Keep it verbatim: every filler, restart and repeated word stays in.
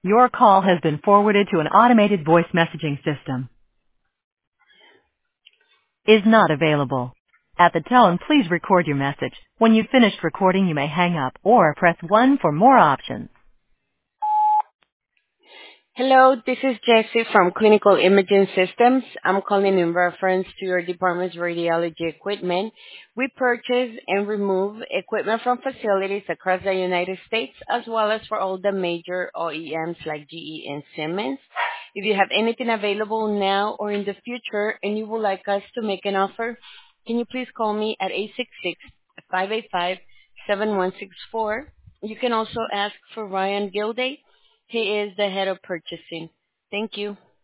Your call has been forwarded to an automated voice messaging system. Is not available. At the tone, please record your message. When you've finished recording, you may hang up or press one for more options. Hello, this is Jessie from Clinical Imaging Systems. I'm calling in reference to your department's radiology equipment. We purchase and remove equipment from facilities across the United States as well as for all the major O E Ms like G E and Siemens. If you have anything available now or in the future and you would like us to make an offer, can you please call me at eight six six, five eight five, seven one six four. You can also ask for Ryan Gilday. He is the head of purchasing. Thank you.